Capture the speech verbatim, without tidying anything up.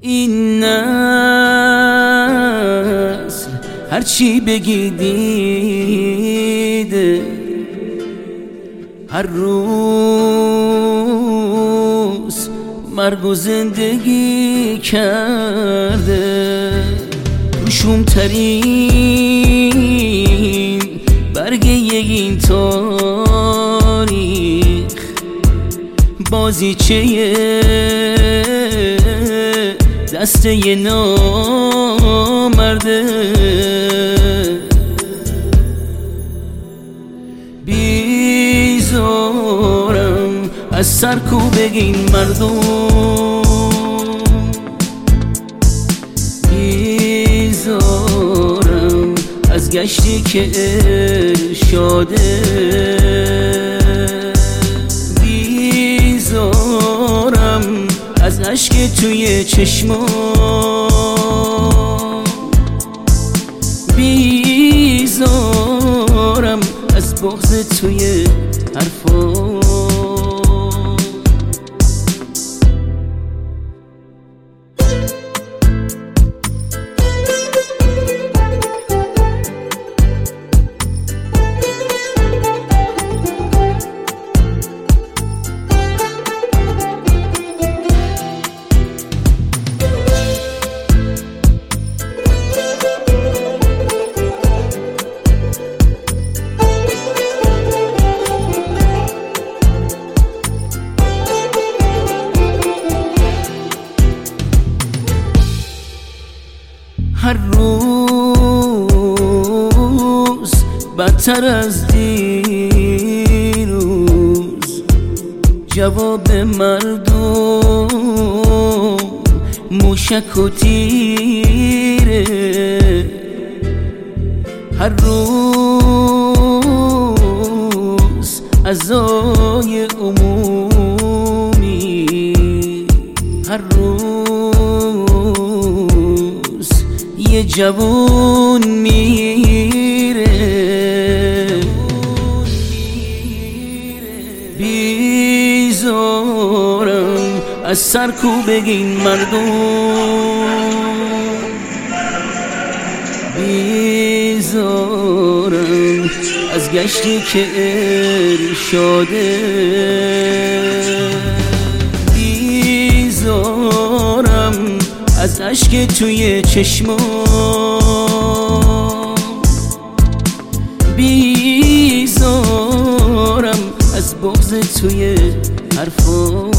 این نسل هرچی بگی دیده، هر روز مرگ و زندگی کرده. روشون ترین برگه این تاریخ بازیچه دست یه نامرده. بیزارم از سرکوبگین مردم، بیزارم از گشتی که ارشاده، بیزارم از اشک توی چشمام، بیزارم از بغض توی حرفام. هر روز بدتر از دیروز، جواب مردم موشک و تیره. هر روز عزای عمومی، هر روز یه جوون میره. بیزارم از سرکوبگین مردم، بیزارم از گشتی که ارشاده، بیزارم از اشک توی چشمام، بیزارم از بغض توی حرفام.